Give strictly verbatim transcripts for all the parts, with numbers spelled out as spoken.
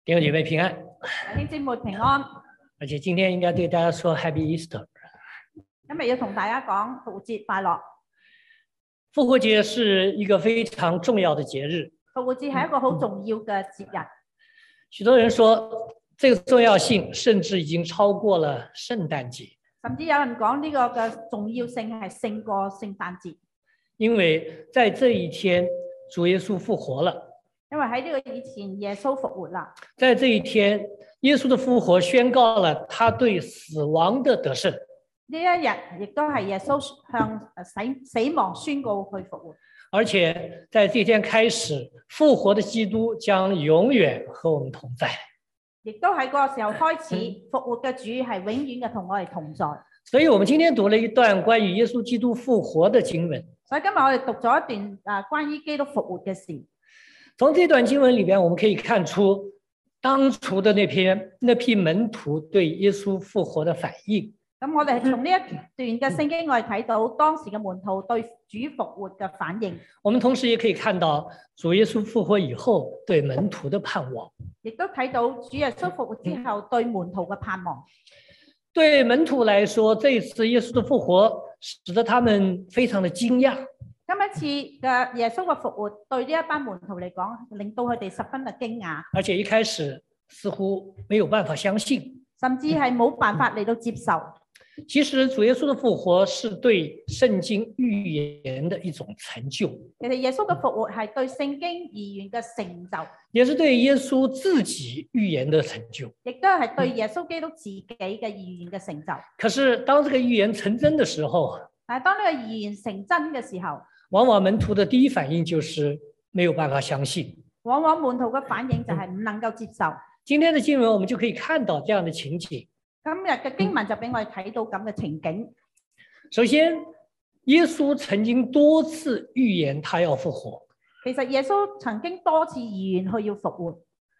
弟兄姐妹平安， 弟兄姊妹平安。 而且今天应该对大家說 Happy Easter。 今日要同大家講復活節快樂。 復活節是一個非常重要的節日。 復活節係一個好重要嘅節日。 許多人說，這個重要性甚至已經超過了聖誕節。 甚至有人講呢個嘅重要性係勝過聖誕節。 因為在這一天，主耶穌復活了。 因為喺呢個以前，耶穌復活啦。 在這一天，耶穌的復活宣告了他對死亡的得勝。 呢一日亦都係耶穌向死死亡宣告去復活。 而且在這一天開始，復活的基督將永遠和我們同在。 亦都喺嗰個時候開始，復活嘅主係永遠嘅同我哋同在。 所以我們今天讀了一段關於耶穌基督復活的經文。 所以今日我哋讀咗一段啊關於基督復活嘅事。 從這段經文裏邊，我們可以看出當初的那篇那批門徒對耶穌復活的反應。 咁我哋從呢一段嘅聖經，我哋睇到當時嘅門徒對主復活嘅反應。 我們同時也可以看到主耶穌復活以後對門徒的盼望。 亦都睇到主耶穌復活之後對門徒嘅盼望。 對門徒來說，這一次耶穌的復活使得他們非常的驚訝。 今一次嘅耶穌嘅復活對呢一班門徒嚟講，令到佢哋十分嘅驚訝， 而且一開始似乎沒有辦法相信， 甚至係冇辦法嚟到接受。 其實主耶穌的復活是對聖經預言的一種成就。 其實耶穌嘅復活係對聖經預言嘅成就， 也是對耶穌自己預言的成就， 亦都係對耶穌基督自己嘅預言嘅成就。 可是當這個預言成真的時候， 但係當呢個預言成真嘅時候， 往往門徒的第一反應就是沒有辦法相信。 往往門徒嘅反應就係唔能夠接受。 今天的經文我們就可以看到這樣的情景。 今日嘅經文就俾我哋睇到咁嘅情景。 首先，耶穌曾經多次預言他要復活。 其實耶穌曾經多次預言佢要復活。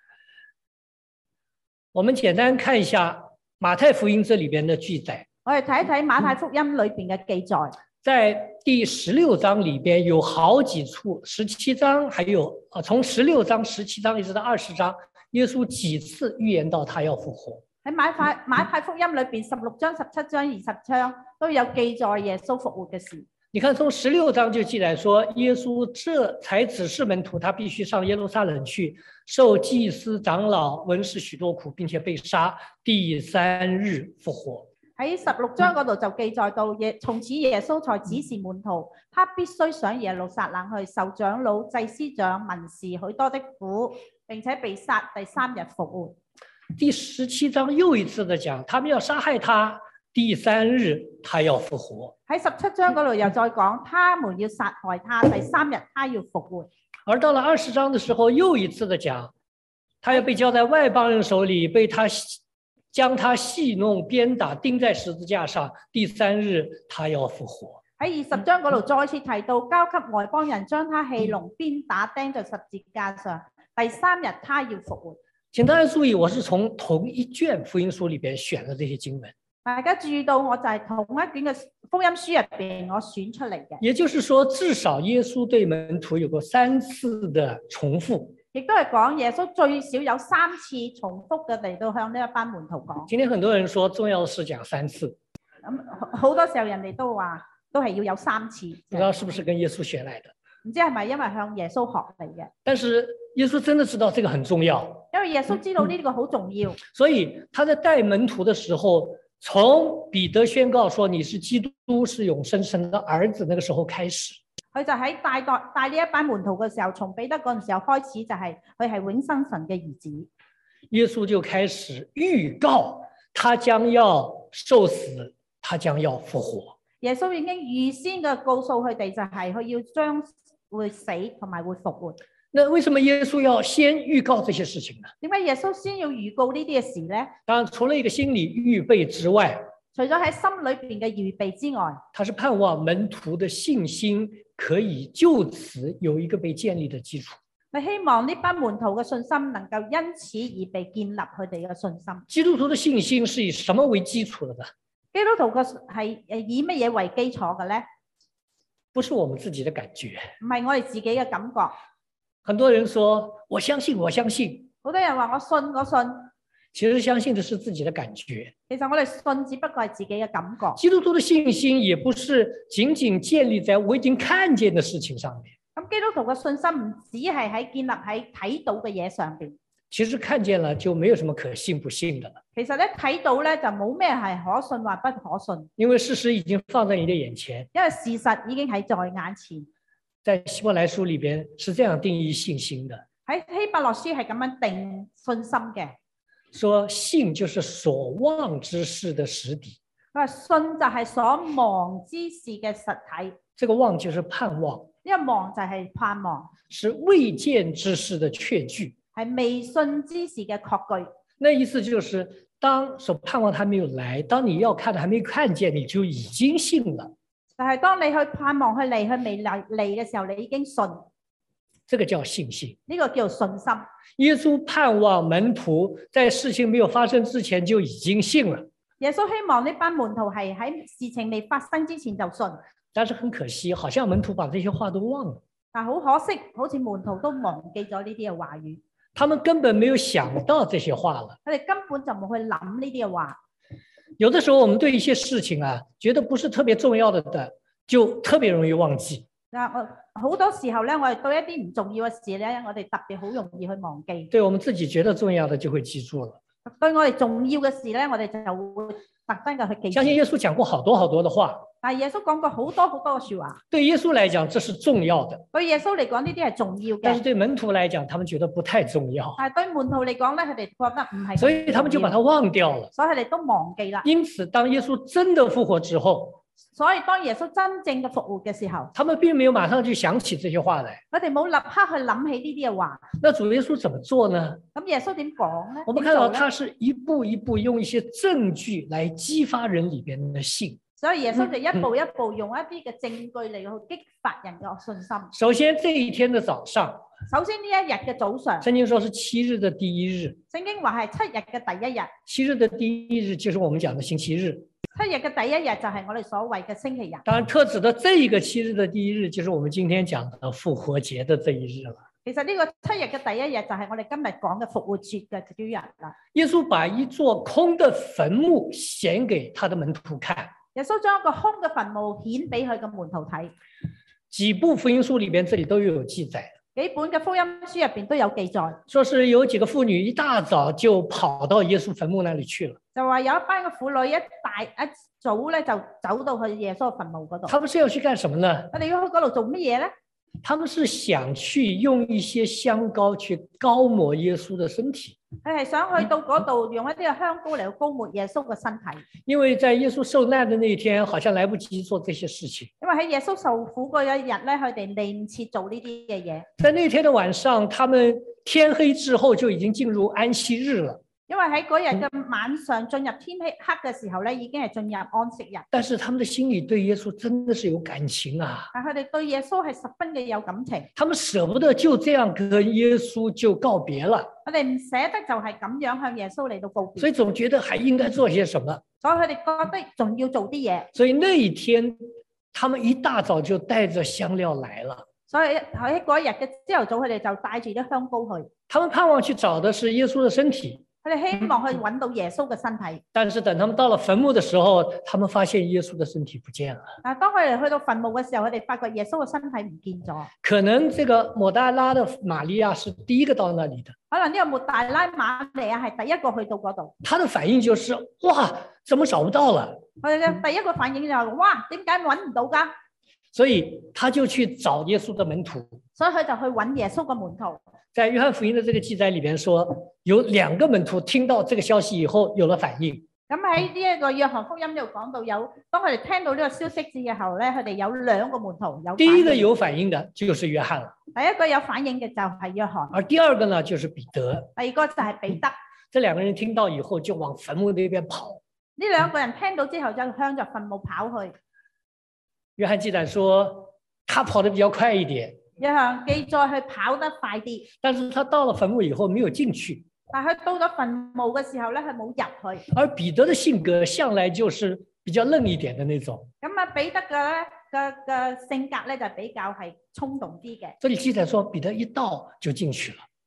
我們簡單看一下馬太福音這裏邊的記載。 我哋睇一睇馬太福音裏邊嘅記載。 在第十六章裏邊有好幾處，十七章還有啊，從十六章、十七章一直到二十章，耶穌幾次預言到他要復活。 喺馬太馬太福音裏邊，十六章、十七章、二十章都有記載耶穌復活嘅事。 你看，從十六章就記載說，耶穌這才指示門徒，他必須上耶路撒冷去，受祭司長老、文士許多苦，並且被殺，第三日復活。 喺十六章嗰度就記載到耶，從此耶穌才指示門徒，他必須上耶路撒冷去，受長老、祭司長、文士許多的苦，並且被殺，第三日復活。 第十七章又一次的講，他們要殺害他，第三日他要復活。 喺十七章嗰度又再講，他們要殺害他，第三日他要復活。 而到了二十章的時候，又一次的講，他要被交在外邦人手裏，被他將他戲弄、鞭打，釘在十字架上，第三日他要復活。 喺二十章嗰度再次提到，交給外邦人，將他戲弄、鞭打，釘在十字架上，第三日他要復活。 請大家注意，我是從同一卷福音書裏邊選了這些經文。 大家注意到，我就係同一卷嘅福音書入邊，我選出嚟嘅。 也就是說，至少耶穌對門徒有過三次的重複。 亦都係講耶穌最少有三次重複嘅嚟到向呢一班門徒講。 今天很多人說重要是講三次。 咁好多時候人哋都話，都係要有三次。 不知道是不是跟耶穌學來的？ 唔知係咪因為向耶穌學嚟嘅？但是耶穌真的知道這個很重要， 因為耶穌知道呢個好重要， 所以他在帶門徒的時候，從彼得宣告說你是基督，是永生神的兒子，那個時候開始， 佢就喺帶帶帶呢一班門徒嘅時候，從彼得嗰陣時候開始就係佢係永生神嘅兒子。 耶穌就開始預告他將要受死，他將要復活。 耶穌已經預先嘅告訴佢哋，就係佢要將會死同埋會復活。 那為什麼耶穌要先預告這些事情呢？ 點解耶穌先要預告呢啲嘅事呢？ 當然，除了一個心理預備之外， 除咗喺心裏邊嘅預備之外， 他是盼望門徒的信心可以就此有一個被建立的基礎。 佢希望呢班門徒嘅信心能夠因此而被建立佢哋嘅信心。 基督徒的信心是以什麼為基礎的呢？ 基督徒嘅係誒以乜嘢為基礎嘅咧？ 不是我們自己的感覺， 唔係我哋自己嘅感覺。 很多人說我相信，我相信。 好多人話我信我信， 其實相信的是自己的感覺。 其實我哋信只不過係自己嘅感覺。 基督徒的信心也不是僅僅建立在我已經看見的事情上面。 咁基督徒嘅信心唔只係喺建立喺睇到嘅嘢上邊。 其實看見了就沒有什麼可信不信的了。 其實咧睇到咧就冇咩係可信或不可信， 因為事實已經放在你的眼前。 因為事實已經喺在眼前。 在希伯來書裏邊是這樣定義信心的。 喺希伯來書係咁樣定信心嘅， 說信就是所望之事的實底。 佢話信就係所望之事嘅實體。 這個望就是盼望， 呢個望就係盼望， 是未見之事的確據， 係未信之事嘅確據。 那意思就是當所盼望他沒有來，當你要看的還沒看見，你就已經信了。 就係當你去盼望佢嚟，佢未嚟嚟嘅時候，你已經信。 這個叫信心。 呢個叫信心。 耶穌盼望門徒在事情沒有發生之前就已經信了。 耶穌希望呢班門徒係喺事情未發生之前就信。 但是很可惜，好像門徒把這些話都忘了。 但好可惜，好似門徒都忘記咗呢啲嘅話語。 他們根本沒有想到這些話了。 佢哋根本就冇去諗呢啲嘅話。 有的時候，我們對一些事情啊，覺得不是特別重要的的，就特別容易忘記。 嗱，我好多時候咧，我哋對一啲唔重要嘅事咧，我哋特別好容易去忘記。 對我們自己覺得重要的就會記住了。 對我哋重要嘅事咧，我哋就會特登嘅去記住。 相信耶穌講過好多好多的話。 但係耶穌講過好多好多嘅說話。 對耶穌來講，這是重要的。 對耶穌嚟講，呢啲係重要嘅。 但是對門徒來講，他們覺得不太重要。 但係對門徒嚟講咧，佢哋覺得唔係。 所以他們就把它忘掉了。 所以佢哋都忘記啦。 因此，當耶穌真的復活之後， 所以當耶穌真正嘅復活嘅時候， 他們並沒有馬上就想起這些話來。 佢哋冇立刻去諗起呢啲嘅話。 那主耶穌怎麼做呢？ 咁耶穌點講咧？ 我們看到他是一步一步用一些證據來激發人裏邊的信。 所以耶穌就一步一步用一啲嘅證據嚟去激發人嘅信心。 首先，這一天的早上， 首先呢一日嘅早上， 聖經說是七日的第一日。 聖經話係七日嘅第一日。 七日的第一日就是我們講的星期日。 七日嘅第一日就係我哋所謂嘅星期日。 當然，特指的這一個七日的第一日，就是我們今天講的復活節的這一日了。 其實呢個七日嘅第一日就係我哋今日講嘅復活節嘅主日啦。 耶穌把一座空的墳墓顯給他的門徒看。 耶穌將一個空嘅墳墓顯俾佢嘅門徒睇。 幾部福音書裏邊，這裏都有記載。 幾本嘅福音書入邊都有記載， 說是有幾個婦女一大早就跑到耶穌墳墓那裏去了。 就話有一班嘅婦女一大一早咧就走到去耶穌墳墓嗰度。 他們是要去幹什麼呢？ 我哋要去嗰度做乜嘢咧？ 他們是想去用一些香膏去膏抹耶穌的身體。 佢係想去到嗰度用一啲嘅香膏嚟膏抹耶穌嘅身體。 因為在耶穌受難的那一天，好像來不及做這些事情。 因為喺耶穌受苦嗰一日咧，佢哋嚟唔切做呢啲嘅嘢。 在那天的晚上，他們天黑之後就已經進入安息日了。 因為喺嗰日嘅晚上進入天黑嘅時候咧，已經係進入安息日。 但是他們的心裏對耶穌真的是有感情啊！ 但佢哋對耶穌係十分嘅有感情。 他們捨不得就這樣跟耶穌就告別了。 佢哋唔捨得就係咁樣向耶穌嚟到告別。 所以總覺得還應該做些什麼。 所以佢哋覺得仲要做啲嘢。 所以那一天，他們一大早就帶着香料來了。 所以喺嗰日嘅朝頭早，佢哋就帶住啲香膏去。 他們盼望去找的是耶穌的身體。 佢哋希望去揾到耶穌嘅身體。 但是等他們到了墳墓的時候，他們發現耶穌的身體不見了。 但係當佢哋去到墳墓嘅時候，佢哋發覺耶穌嘅身體唔見咗。 可能這個抹大拉的瑪利亞是第一個到那裡的。 可能呢個抹大拉瑪利亞係第一個去到嗰度。 他的反應就是：哇，怎麼找不到了？ 佢哋嘅第一個反應就係：哇，點解揾唔到㗎？ 所以他就去找耶穌的門徒。 所以佢就去揾耶穌嘅門徒。 在約翰福音的這個記載裏邊說，有兩個門徒聽到這個消息以後有了反應。 咁喺呢一個約翰福音度講到有，當佢哋聽到呢個消息之後咧，佢哋有兩個門徒有。第一個有反應的就是約翰了。 第一個有反應嘅就係約翰。 而第二個呢，就是彼得。 第二個就係彼得。 這兩個人聽到以後就往墳墓那邊跑。 呢兩個人聽到之後就向着墳墓跑去。 約翰記載說，他跑得比較快一點。 約翰記載佢跑得快啲， 但是他到了墳墓以後沒有進去。 但係佢到咗墳墓嘅時候咧，佢冇入去。 而彼得的性格向來就是比較愣一點的那種。 咁啊，彼得嘅咧嘅嘅性格咧就比較係衝動啲嘅。 這裡記載說，彼得一到就進去了。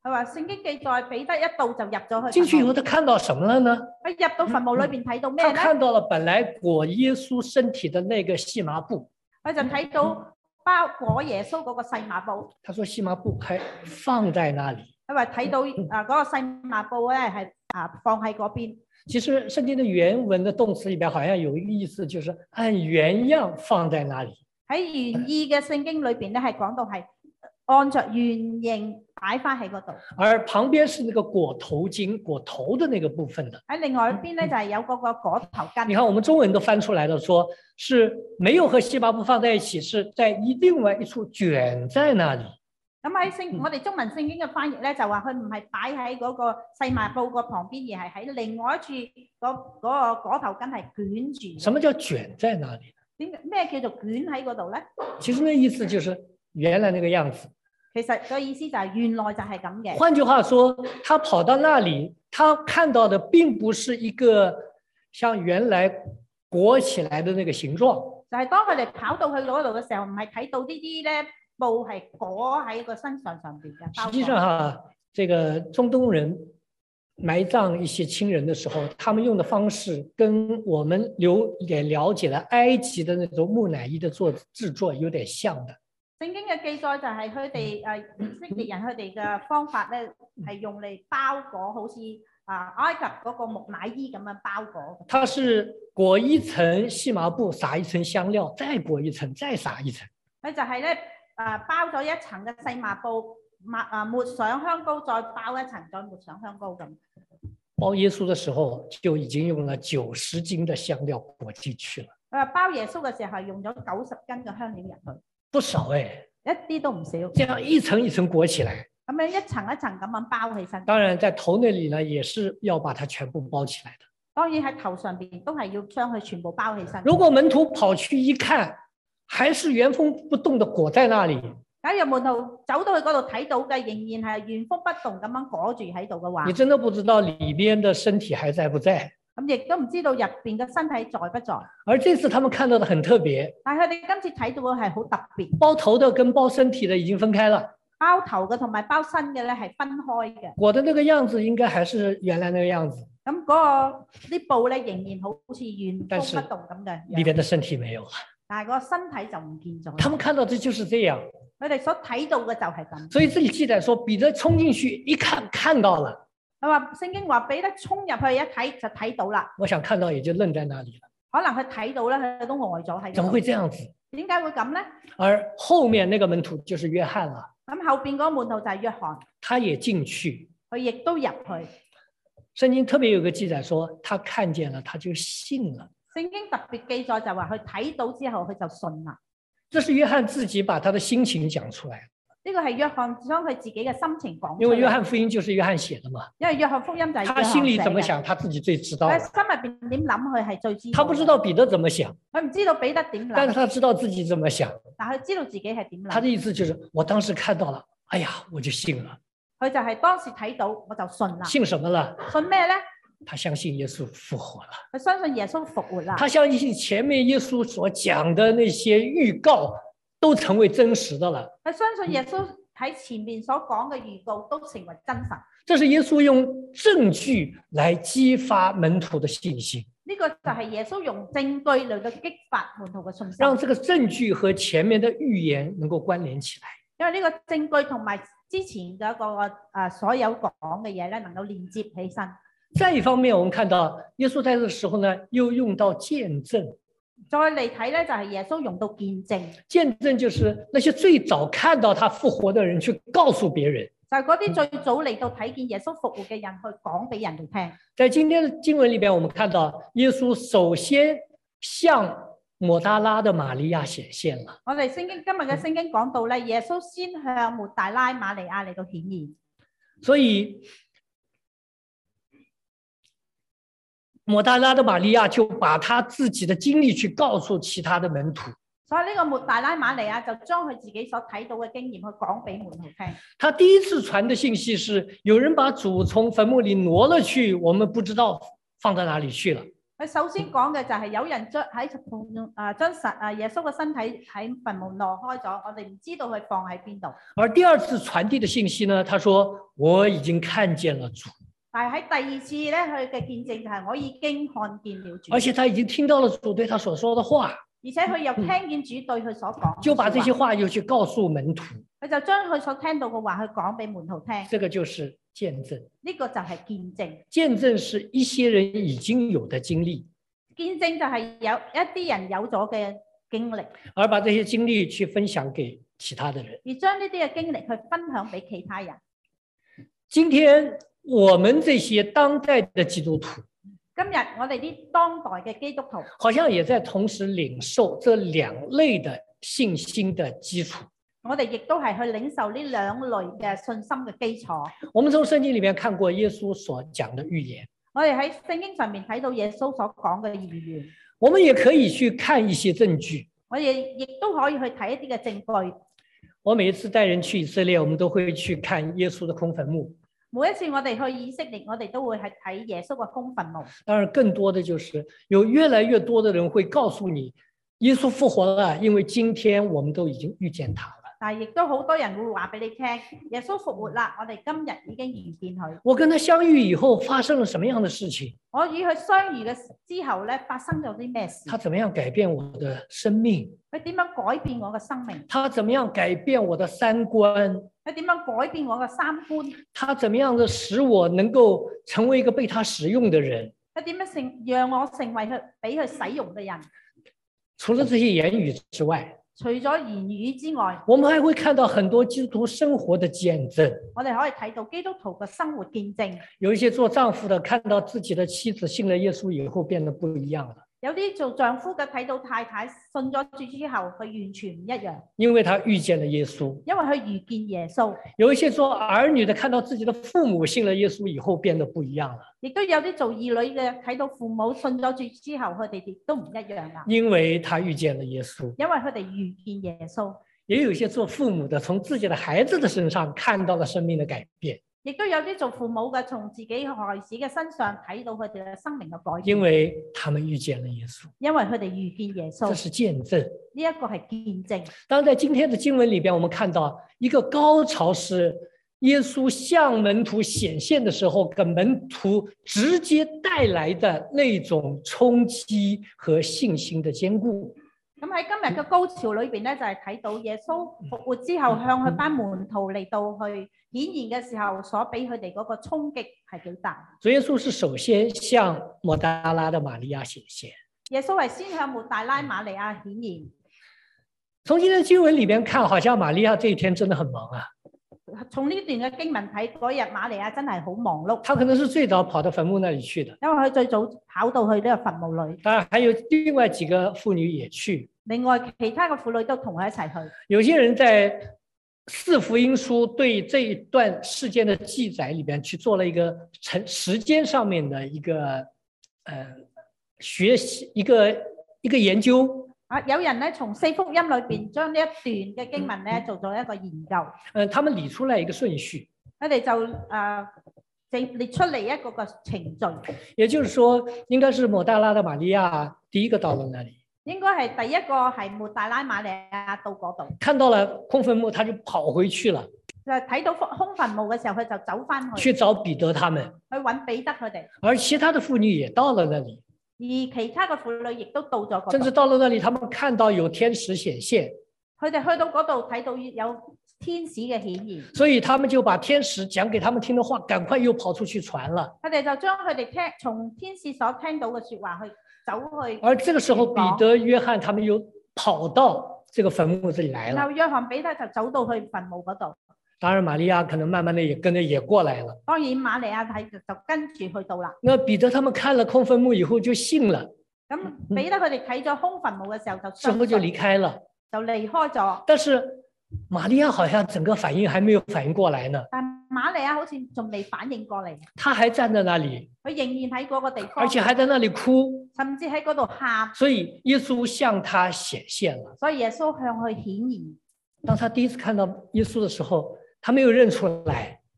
佢話聖經記載彼得一到就入咗去进去以墳墓。 后，他看到什么了呢？ 佢入到墳墓裏邊睇到咩他咧？ 看到了本来裹耶穌身體的那個細麻布。 佢就睇到包裹耶穌嗰個細麻布。 他說細麻布還放在那裡。 佢話睇到啊嗰個細麻布咧係啊放喺嗰邊。 其實聖經的原文的動詞裡邊好像有一個意思，就是按原樣放在那裡。 喺原意嘅聖經裏邊咧係講到係按着原形擺翻喺嗰度。 而旁邊是那個裹頭巾，裹頭的那個部分的。 喺另外一邊咧就係有嗰個裹頭巾。 你看我們中文都翻出來了，說是沒有和細麻布放在一起，是在一另外一處捲在那裡。 咁喺聖我哋中文聖經嘅翻譯咧就話佢唔係擺喺嗰個細麻布個旁邊，而係喺另外一處嗰嗰個裹頭巾係捲住。 什麼叫捲在那裡？ 點咩叫做捲喺嗰度咧？ 其實那意思就是原來那個樣子。 其實個意思就係原來就係咁嘅。 換句話說，他跑到那裡，他看到的並不是一個像原來裹起來的那個形狀。 就係當佢哋跑到去嗰度嘅時候，唔係睇到呢啲咧布係裹喺個身上上邊嘅。 實際上哈，這個中東人埋葬一些親人的時候，他們用的方式跟我們了也了解了埃及的那種木乃伊的做製作有點像的。 聖經嘅記載就係佢哋誒以色列人佢哋嘅方法咧，係用嚟包裹，好似啊埃及嗰個木乃伊咁樣包裹。它是裹一層細麻布，撒一層香料，再裹一層，再撒一層。 佢就係咧誒包咗一層嘅細麻布，抹啊抹上香膏，再包一層，再抹上香膏咁。 包耶穌嘅時候就已經用了九十斤嘅香料裹進去了。 佢話包耶穌嘅時候係用咗九十斤嘅香料入去。 不少誒， 一啲都唔少。 這樣一層一層裹起來， 咁樣一層一層咁樣包起身。 當然，在頭那裡呢，也是要把它全部包起來的。 當然喺頭上邊都係要將佢全部包起身。 如果門徒跑去一看，還是原封不動的裹在那裡， 假如門徒走到去嗰度睇到嘅，仍然係原封不動咁樣裹住喺度嘅話， 你真的不知道裡邊的身體還在不在。 咁亦都唔知道入邊嘅身體在不在。 而這次他們看到的很特別， 但係佢哋今次睇到嘅係好特別。 包頭的跟包身體的已經分開了。 包頭嘅同埋包身嘅咧係分開嘅。 裹的那個樣子應該還是原來那個樣子。 咁嗰個啲布咧仍然好似原封不動咁嘅。 裡邊的身體沒有了。 但係個身體就唔見咗。 他們看到的就是這樣。 佢哋所睇到嘅就係咁。 所以這裡記載說，彼得衝進去一看，看到了。 佢話聖經話彼得衝入去一睇就睇到啦。 我想看到也就愣在那裡了。 可能佢睇到咧，佢都呆咗喺度。 怎麼會這樣子？ 點解會咁咧？ 而後面那個門徒就是約翰啦。 咁後邊嗰個門徒就係約翰， 他也進去， 佢亦都入去。 聖經特別有個記載說，他看見了，他就信了。 聖經特別記載就話佢睇到之後佢就信啦。 這是約翰自己把他的心情講出來。 呢個係約翰將佢自己嘅心情講出嚟。 因為約翰福音就是約翰寫的嘛。 因為約翰福音就係約翰寫嘅。 他心裏怎麼想，他自己最知道。 佢心入邊點諗，佢係最知道。 他不知道彼得怎麼想， 佢唔知道彼得點諗， 但是他知道自己怎麼想。 但係佢知道自己係點諗。 他的意思就是，我當時看到了，哎呀，我就信了。 佢就係當時睇到，我就信啦。 信什麼了？ 信咩咧？ 他相信耶穌復活了。 佢相信耶穌復活啦。 他相信前面耶穌所講的那些預告都成為真實的了。 佢相信耶穌喺前面所講嘅預告都成為真實。 這是耶穌用證據來激發門徒的信心。 呢個就係耶穌用證據嚟到激發門徒嘅信心。 讓這個證據和前面的預言能夠關聯起來。 因為呢個證據同埋之前嘅一個誒所有講嘅嘢咧，能夠連接起身。 再一方面，我們看到耶穌在這個時候呢，又用到見證。 再嚟睇咧，就係耶穌用到見證。 見證就是那些最早看到他復活的人去告訴別人。 就係嗰啲最早嚟到睇見耶穌復活嘅人去講俾人哋聽。 在今天的經文裏邊，我們看到耶穌首先向抹大拉的瑪利亞顯現了。 我哋聖經今日嘅聖經講到咧，耶穌先向抹大拉瑪利亞嚟到顯現。 所以抹大拉的瑪利亞就把他自己的經歷去告訴其他的門徒。 所以呢個抹大拉瑪利亞就將佢自己所睇到嘅經驗去講俾門徒聽。 他第一次傳的信息是有人把主從墳墓裏挪了去，我們不知道放到哪裏去了。 佢首先講嘅就係有人將喺啊將神啊耶穌嘅身體喺墳墓挪開咗，我哋唔知道佢放喺邊度。 而第二次傳遞的信息呢，他說我已經看見了主。 但係喺第二次咧，佢嘅見證就係我已經看見了主。 而且他已經聽到了主對他所說的話。 而且佢又聽見主對佢所講， 就把這些話又去告訴門徒。 佢就將佢所聽到嘅話去講俾門徒聽。 這個就是見證。 呢個就係見證。 見證是一些人已經有的經歷。 見證就係有一啲人有咗嘅經歷， 而把這些經歷去分享給其他的人。 而將呢啲嘅經歷去分享俾其他人。 今天我們這些當代的基督徒， 今日我哋啲當代嘅基督徒， 好像也在同時領受這兩類的信心的基礎。 我哋亦都係去領受呢兩類嘅信心嘅基礎。 我們從聖經裏面看過耶穌所講的預言， 我哋喺聖經上面睇到耶穌所講嘅預言。 我們也可以去看一些證據。 我哋亦都可以去睇一啲嘅證據。 我每一次帶人去以色列，我們都會去看耶穌的空墳墓。 每一次我哋去以色列，我哋都會係睇耶穌嘅空墳墓。 當然，更多的就是有越來越多的人會告訴你，耶穌復活了，因為今天我們都已經遇見他了。 但係亦都好多人會話俾你聽，耶穌復活啦，我哋今日已經遇見佢。 我跟他相遇以後發生了什麼樣的事情？ 我與佢相遇嘅之後咧，發生咗啲咩事？ 他怎麼樣改變我的生命？ 佢點樣改變我嘅生命？ 他怎麼樣改變我的三觀？ 佢點樣改變我嘅三觀？ 他怎麼樣的使我能夠成為一個被他使用的人？ 佢點樣成讓我成為佢俾佢使用嘅人？ 除了這些言語之外， 除咗言語之外， 我們還會看到很多基督徒生活的見證。 我哋可以睇到基督徒嘅生活見證。 有一些做丈夫的看到自己的妻子信了耶穌以後變得不一樣了。 有啲做丈夫嘅睇到太太信咗主之後，佢完全唔一樣， 因為他遇見了耶穌。 因為佢遇見耶穌。 有一些做兒女的看到自己的父母信了耶穌以後變得不一樣了， 亦都有啲做兒女嘅睇到父母信咗主之後，佢哋亦都唔一樣啦。 因為他遇見了耶穌。 因為佢哋遇見耶穌。 也有一些做父母的從自己的孩子的身上看到了生命的改變。 亦都有啲做父母嘅，從自己孩子嘅身上睇到佢哋嘅生命嘅改變。 因為他們遇見了耶穌。 因為佢哋遇見耶穌。 這是見證。 呢一個係見證。 當然在今天的經文裏邊，我們看到一個高潮是耶穌向門徒顯現的時候，給門徒直接帶來的那種衝擊和信心的堅固。 咁喺今日嘅高潮裏邊咧，就係睇到耶穌復活之後向佢班門徒嚟到去顯現嘅時候，所俾佢哋嗰個衝擊係幾大。 所以耶穌是首先向抹大拉的瑪利亞顯現。 耶穌係先向抹大拉瑪利亞顯現。 從今天經文裏邊看，好像瑪利亞這一天真的很忙啊。 從呢段嘅經文睇，嗰日瑪利亞真係好忙碌。 他可能是最早跑到墳墓那裡去的， 因為佢最早跑到去呢個墳墓裏。 當然還有另外幾個婦女也去。 另外其他嘅婦女都同佢一齊去。 有些人在四福音書對這一段事件的記載裏邊去做了一個成時間上面的一個呃學習一個一個研究。 啊，有人咧從四福音裏邊將呢一段嘅經文咧做咗一個研究。 嗯，他們理出來一個順序。 佢哋就誒整列出嚟一個個程序。 也就是說，應該是抹大拉的瑪利亞第一個到了那裡。 應該係第一個係抹大拉瑪利亞到嗰度， 看到了空墳墓，他就跑回去了。 就睇到空墳墓嘅時候，佢就走翻去， 去找彼得他們， 去揾彼得佢哋。 而其他的婦女也到了那裡， 而其他嘅婦女亦都到咗嗰度。 甚至到了那裡，他們看到有天使顯現， 佢哋去到嗰度睇到有天使嘅顯現， 所以他們就把天使講給他們聽的話，趕快又跑出去傳了。 佢哋就將佢哋聽從天使所聽到嘅說話去走去。 而這個時候，彼得、約翰他們又跑到這個墳墓這裡來了。 然後約翰、彼得就走到去墳墓嗰度。 當然，瑪利亞可能慢慢的也跟着也過來了。 當然，瑪利亞睇就跟住去到啦。 那彼得他們看了空墳墓以後就信了。 咁彼得佢哋睇咗空墳墓嘅時候就之後就離開了， 就離開咗。 但是瑪利亞好像整個反應還沒有反應過來呢。 但瑪利亞好似仲未反應過嚟， 他還站在那裡， 佢仍然喺嗰個地方， 而且還在那裡哭， 甚至喺嗰度喊。 所以耶穌向他顯現了。 所以耶穌向佢顯現。 當他第一次看到耶穌的時候，他沒有認出來。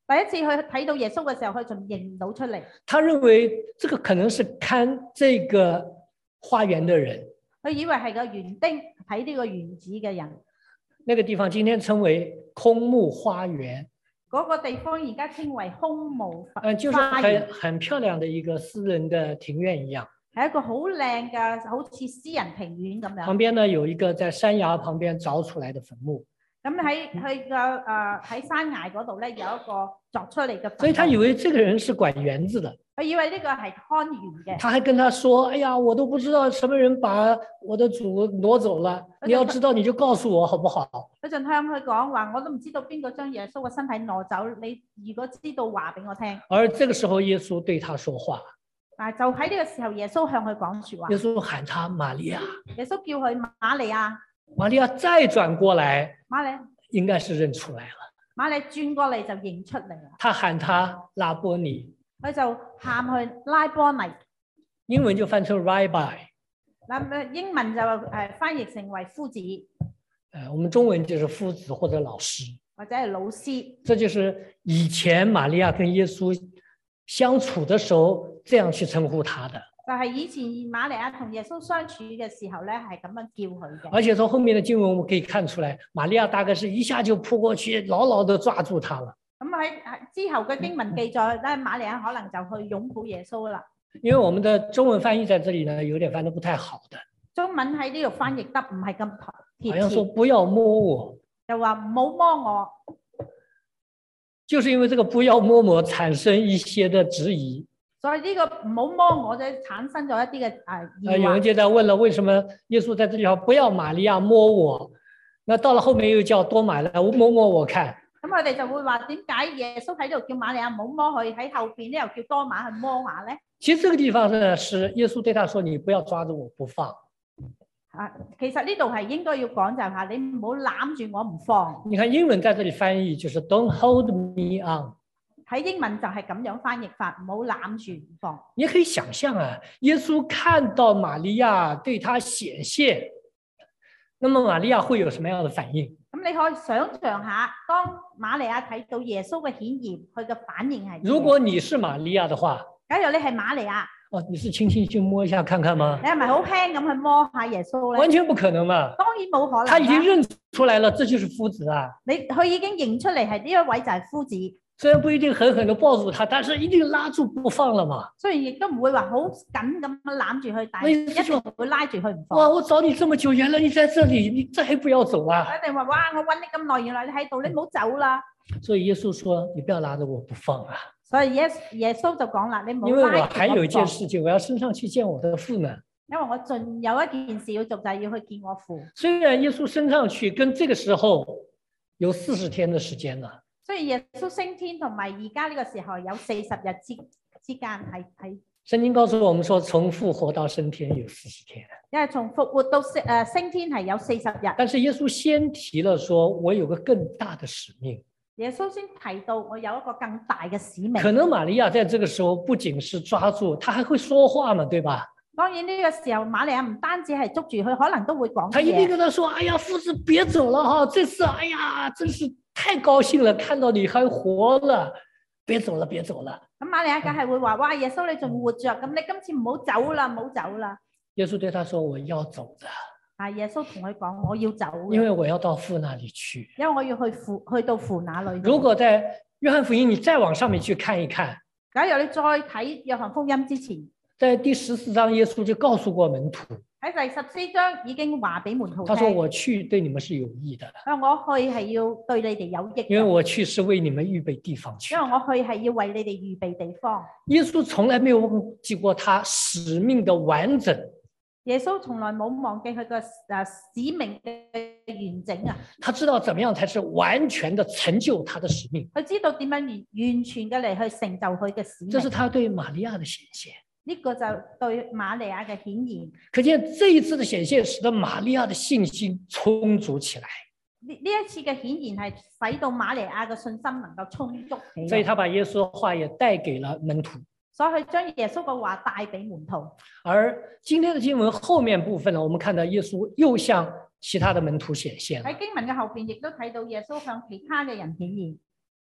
第一次去睇到耶穌嘅時候，佢仲認唔到出嚟。 他認為這個可能是看這個花園的人， 佢以為係個園丁睇呢個園子嘅人。 那個地方今天稱為空木花園。 嗰、那個地方而家稱為空木花園。 嗯，就是很很漂亮的一個私人的庭院一樣。係一個好靚嘅，好似私人庭院咁樣。 旁邊呢有一個在山崖旁邊鑿出來的墳墓。咁喺佢個誒喺山崖嗰度咧有一個鑿出嚟嘅墳墓。 所以他以為這個人是管園子的。 佢以為呢個係看園嘅。 他還跟他說：哎呀，我都不知道什麼人把我的主攞走了，你要知道你就告訴我好不好？ 嗰陣向佢講話，我都唔知道邊個將耶穌嘅身體攞走，你如果知道話俾我聽。 而這個時候耶穌對他說話。 啊！就喺呢個時候，耶穌向佢講說話。 耶穌喊他瑪利亞。 耶穌叫佢瑪利亞。 瑪利亞再轉過來， 瑪利應該是認出來了。 瑪利轉過嚟就認出嚟啦。 他喊他拉波尼。 佢就喊去拉波尼。 英文就翻成 rabbi。 嗱，英文就誒翻譯成為夫子。誒， 我們中文就是夫子或者老師。 或者係老師。 這就是以前瑪利亞跟耶穌相處的時候，這樣去稱呼他的。 就係以前瑪利亞同耶穌相處嘅時候咧，係咁樣叫佢嘅。 而且從後面的經文我們可以看出來，瑪利亞大概是一下就撲過去，牢牢地抓住他了。 咁喺之後嘅經文記載咧，瑪利亞可能就去擁抱耶穌啦。 因為我們的中文翻譯在這裡呢，有點翻得不太好的。 中文喺呢度翻譯得唔係咁貼切。 好像說不要摸我， 就話唔好摸我。 就是因為這個不要摸我產生一些的質疑， 所以呢個唔好摸我就產生咗一啲嘅誒疑惑。 有人就在問了，為什麼耶穌在這裡說不要瑪利亞摸我？那到了後面又叫多瑪來摸摸我看。 咁佢哋就會話點解耶穌喺度叫瑪利亞唔好摸佢，喺後邊呢又叫多瑪去摸下咧？ 其實這個地方呢，是耶穌對他說：你不要抓住我不放。 啊，其實呢度係應該要講就係話你唔好攬住我唔放。 你看英文在這裡翻譯就是 Don't hold me on。 喺英文就係咁樣翻譯法，唔好攬住唔放。 你可以想象啊，耶穌看到瑪利亞對他顯現，那麼瑪利亞會有什麼樣的反應？ 咁你可以想象下，當瑪利亞睇到耶穌嘅顯現，佢嘅反應係？ 如果你是瑪利亞的話， 假如你係瑪利亞。 哦，你是輕輕去摸一下看看嗎？ 你係咪好輕咁去摸下耶穌咧？ 完全不可能嘛！ 當然冇可能。 他已經認出來了，這就是夫子啊！ 你佢已經認出嚟係呢一位就係夫子。 雖然不一定狠狠地抱住他，但是一定拉住不放了嘛。 雖然亦都唔會話好緊咁攬住佢，但係一定會拉住佢唔放。 哇！我找你這麼久，原來你在這裡，你再不要走啊！ 一定話哇！我揾你咁耐，原來你喺度，你唔好走啦。 所以耶穌說：你不要拉着我不放啊！ 所以耶耶穌就講啦，你唔好拉住我。 因為我還有一件事情，我要升上去見我的父呢。 因為我仲有一件事要做，就係要去見我父。 雖然耶穌升上去，跟這個時候有四十天的時間啦。所以耶穌升天同埋而家呢個時候有四十日之之間係係。 聖經告訴我們說，從復活到升天有四十天。 因為從復活到升誒升天係有四十日。 但是耶穌先提了說，我有個更大的使命。 耶穌先提到我有一個更大嘅使命。 可能瑪利亞在這個時候不僅是抓住，她還會說話嘛，對吧？ 當然呢個時候瑪利亞唔單止係捉住佢，可能都會講嘢。 他一定跟他說：哎呀，夫子別走了哈，這次哎呀，真是太高興了，看到你還活了，別走了，別走了。咁瑪利亞梗係會話：哇，耶穌你仲活着，咁你今次唔好走啦，唔好走啦。 耶穌對他說：我要走的。 啊！耶穌同佢講：我要走， 因為我要到父那裡去。 因為我要去父，去到父那裡。 如果在約翰福音，你再往上面去看一看， 假如你再睇約翰福音之前， 在第十四章，耶穌就告訴過門徒， 喺第十四章已經話俾門徒聽， 他說：我去對你們是有益的。 啊，我去係要對你哋有益， 因為我去是為你們預備地方去。 因為我去係要為你哋預備地方。 耶穌從來沒有忘記過他使命的完整。 耶穌從來冇忘記佢個誒使命嘅完整啊！ 他知道怎麼樣才是完全的成就他的使命。 佢知道點樣完完全嘅嚟去成就佢嘅使命。 這是他對瑪利亞的顯現。 呢個就對瑪利亞嘅顯現。 可見這一次的顯現使得瑪利亞的信心充足起來。 呢呢一次嘅顯現係使到瑪利亞嘅信心能夠充足起來。 所以他把耶穌的話也帶給了門徒。 所以佢將耶穌嘅話帶俾門徒。 而今天的經文後面部分呢，我們看到耶穌又向其他的門徒顯現了。 喺經文嘅後邊亦都睇到耶穌向其他嘅人顯現。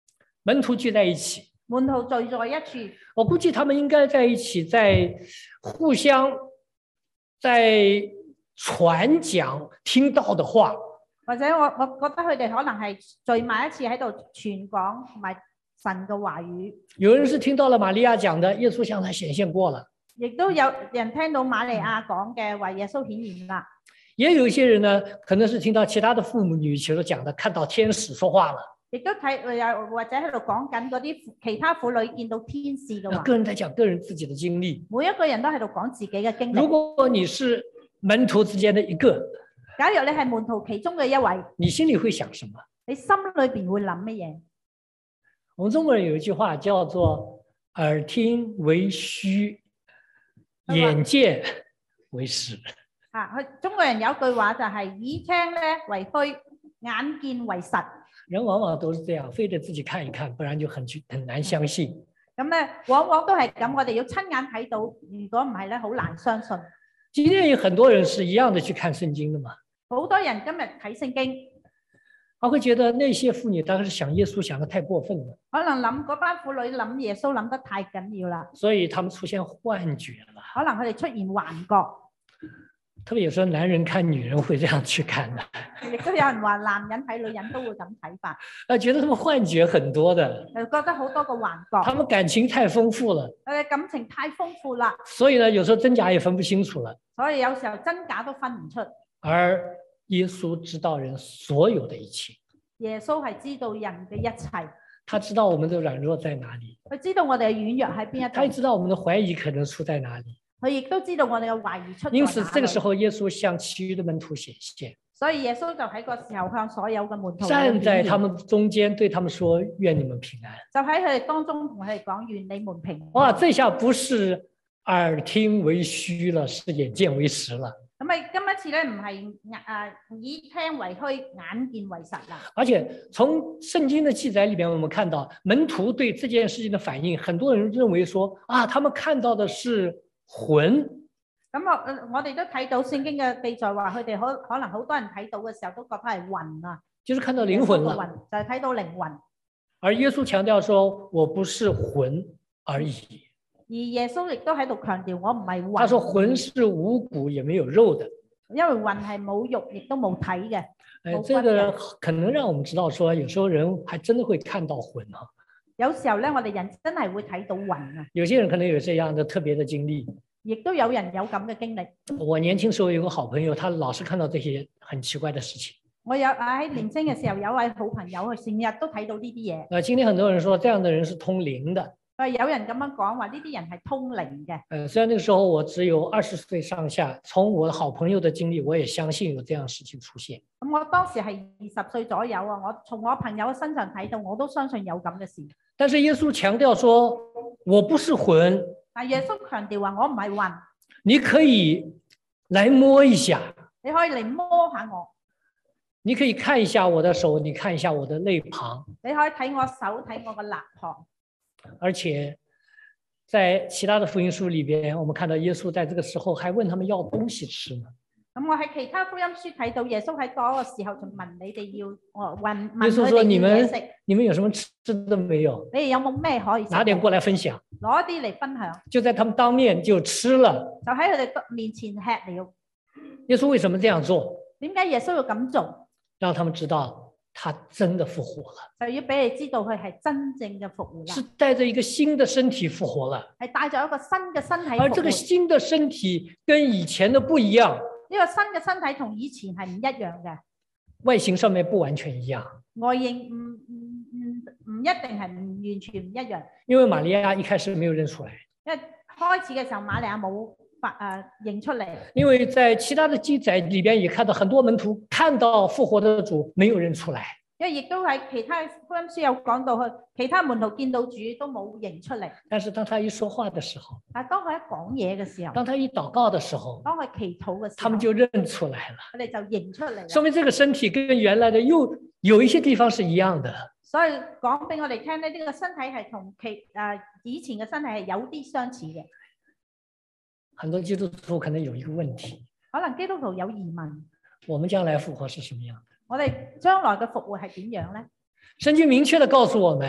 门徒聚在一起， 門徒聚在一處， 我估計他們應該在一起，在互相在傳講聽到的話。 或者我我覺得佢哋可能係聚埋一次喺度傳講同埋神嘅話語。 有人是聽到了瑪利亞講的，耶穌向他顯現過了。 亦都有人聽到瑪利亞講嘅話，耶穌顯現啦。 也有一些人呢，可能是聽到其他的父母女其實講的，看到天使說話了。 亦都睇又或者喺度講緊嗰啲其他婦女見到天使嘅話。 個人在講個人自己的經歷。 每一個人都喺度講自己嘅經歷。 如果你是門徒之間的一個， 假如你係門徒其中嘅一位， 你心裏會想什麼？ 你心裏邊會諗乜嘢？ 我們中國人有一句話叫做耳聽為虛，眼見為實。 啊，佢中國人有句話就係耳聽咧為虛，眼見為實。 人往往都是這樣，非得自己看一看，不然就很很難相信。 咁咧，往往都係咁，我哋要親眼睇到，如果唔係咧，好難相信。 今天有很多人是一樣的去看聖經的嘛。 好多人今日睇聖經， 他會覺得那些婦女大概是想耶穌想得太過分了， 可能諗嗰班婦女諗耶穌諗得太緊要啦， 所以他們出現幻覺了。 可能佢哋出現幻覺。 特別有時候男人看女人會這樣去看的， 亦都有人話男人睇女人都會咁睇法， 啊，覺得他們幻覺很多的， 就覺得好多個幻覺。 他們感情太豐富了， 佢嘅感情太豐富啦， 所以呢，有時候真假也分不清楚了。 所以有時候真假都分唔出。 而耶穌知道人所有的一切， 耶穌係知道人嘅一切， 他知道我們的軟弱在哪裡， 佢知道我哋嘅軟弱喺邊一度， 他也知道我們的懷疑可能出在哪裡。 佢亦都知道我哋嘅懷疑出在哪裡。 因此，這個時候耶穌向其餘的門徒顯現， 所以耶穌就喺個時候向所有嘅門徒站在他們中間，對他們說：願你們平安。 就喺佢哋當中同佢哋講：願你們平安。 哇，這下不是耳聽為虛了，是眼見為實了。 咁啊，今一次咧唔係誒耳聽為虛，眼見為實啦。而且從聖經的記載裏邊，我們看到門徒對這件事情的反應，很多人認為說：啊，他們看到的是魂。 咁我我哋都睇到聖經嘅記載話，佢哋可可能好多人睇到嘅時候都覺得係魂啊， 就是看到靈魂了， 就係睇到靈魂。 而耶穌強調說：我不是魂而已。 而耶穌亦都喺度強調，我唔係魂。 他說魂是無骨也沒有肉的， 因為魂係冇肉亦都冇體嘅。 誒，這個可能讓我們知道說，有時候人還真的會看到魂啊。 有時候咧，我哋人真係會睇到魂啊。 有些人可能有這樣的特別的經歷， 亦都有人有咁嘅經歷。 我年輕時候有個好朋友，他老是看到這些很奇怪的事情。 我有喺年輕嘅時候有位好朋友，佢成日都睇到呢啲嘢。 誒，今天很多人說這樣的人是通靈的。 誒，有人咁樣講話，呢啲人係通靈嘅。 誒，雖然那個時候我只有二十歲上下，從我的好朋友的經歷，我也相信有這樣的事情出現。 咁我當時係二十歲左右啊，我從我朋友身上睇到，我都相信有咁嘅事。 但是耶穌強調說，我不是魂。 但耶穌強調話，我唔係魂。 你可以來摸一下， 你可以嚟摸下我。 你可以看一下我的手，你看一下我的肋旁。 你可以睇我手，睇我個肋旁。 而且在其他的福音書裏邊，我們看到耶穌在這個時候還問他們要東西吃呢。 咁我喺其他福音書睇到耶穌喺嗰個時候就問你哋要我問耶穌說：你們你們有什麼吃的沒有？ 你哋有冇咩可以拿點過來分享？ 攞啲嚟分享。就在他們當面就吃了。 就喺佢哋面前吃了。 耶穌為什麼這樣做？ 點解耶穌要咁做？ 讓他們知道。他真的復活了， 就要俾你知道佢係真正嘅復活啦， 是帶着一個新的身體復活了， 係帶咗一個新嘅身體復活。 而這個新的身體跟以前的不一樣， 呢個新嘅身體同以前係唔一樣嘅， 外形上面不完全一樣， 外形唔唔唔唔一定係唔完全唔一樣。 因為瑪利亞一開始沒有認出來， 因為開始嘅時候瑪利亞冇發誒認出嚟， 因為在其他的記載裏邊也看到很多門徒看到復活的主沒有認出來， 因為亦都喺其他福音書有講到去，其他門徒見到主都冇認出嚟。 但是當他一說話的時候， 但係當佢一講嘢嘅時候， 當他一禱告的時候， 當佢祈禱嘅時候， 他們就認出來了， 佢哋就認出嚟， 說明這個身體跟原來的又有一些地方是一樣的。 所以講俾我哋聽咧，呢個身體係同其誒以前嘅身體係有啲相似嘅。 很多基督徒可能有一個問題， 可能基督徒有疑問： 我們將來復活是什麼樣的？ 我哋將來嘅復活係點樣咧？ 聖經明確地告訴我們，